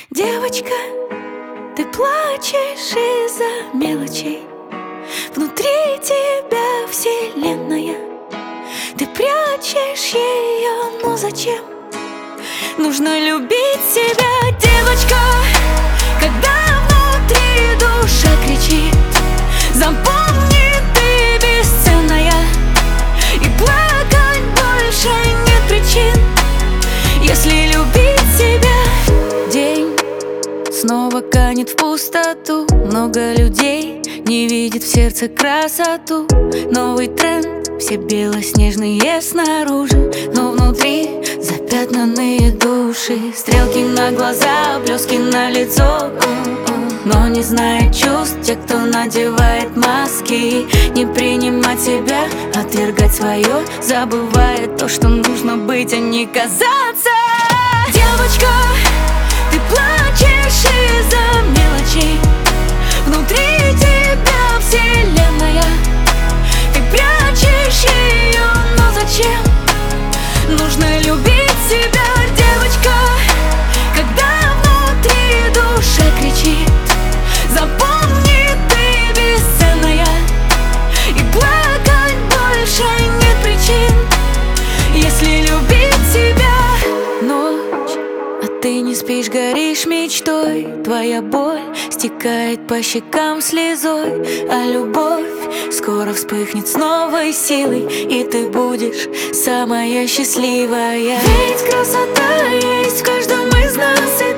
Девочка, ты плачешь из-за мелочей. Внутри тебя вселенная. Ты прячешь ее, но зачем? Нужно любить себя, девочка, когда внутри душа кричит. Запомни, ты бесценная, и плакать больше нет причин, если любить себя. День снова канет в пустоту. Много людей не видит в сердце красоту. Новый тренд, все белоснежные снаружи, но внутри запятнанные души. Стрелки на глаза, блески на лицо, но не знает чувств те, кто надевает маски. Не принимать себя, отвергать свое, забывая то, что нужно быть, а не казаться. Девочка, ты плачешь из-за мелочей. Внутри тебя вселенная. Ты прячешь ее, но зачем? Нужно любить себя, девочка, когда внутри душа кричит. Запомни, ты бесценная, и плакать больше нет причин, если любить себя. Ночь, а ты не спишь, горишь мечтой. Твоя боль стекает по щекам слезой, а любовь скоро вспыхнет с новой силой, и ты будешь самая счастливая. Ведь красота есть в каждом из нас.